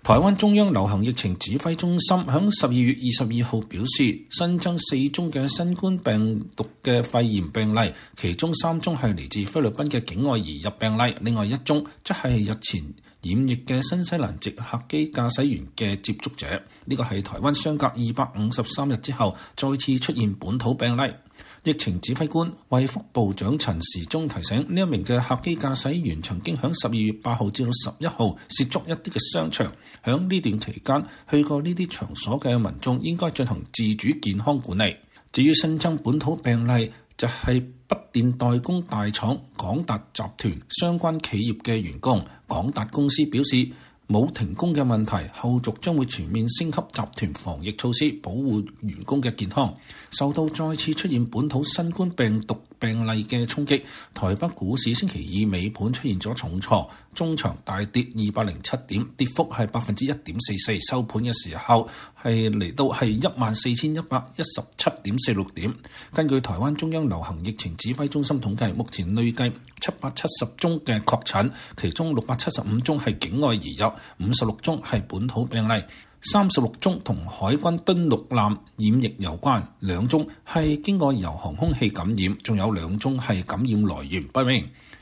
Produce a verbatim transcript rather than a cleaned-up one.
台灣中央流行疫情指揮中心響十二月二十二號表示，新增四宗嘅新冠病毒嘅肺炎病例，其中三宗係嚟自菲律賓嘅境外移入病例，另外一宗則係日前染疫嘅新西蘭籍客機駕駛員嘅接觸者。呢個係台灣相隔二百五十三日之後再次出現本土病例。疫情指揮官衛福部長陳時中提醒，呢一名嘅客機駕駛員曾經響十二月八號至到十一號涉足一啲嘅商場，響呢段期間去過呢啲場所嘅民眾應該進行自主健康管理。至於新增本土病例，就係筆電代工大廠廣達集團相關企業嘅員工。廣達公司表示冇停工嘅問題，後續將會全面升級集團防疫措施，保護員工嘅健康。受到再次出現本土新冠病毒病例嘅衝擊，台北股市星期二尾盤出現咗重挫，中場大跌二百零七點，跌幅係百分之一點四四，收盤嘅時候係嚟到係一萬四千一百一十七點四六點。根據台灣中央流行疫情指揮中心統計，目前累計七百七十宗嘅確診，其中六百七十五宗係境外移入，五十六宗係本土病例，三十六宗同海軍敦陸艦染疫有關，兩宗係經過由航空器感染，仲有兩宗係感染來源不明。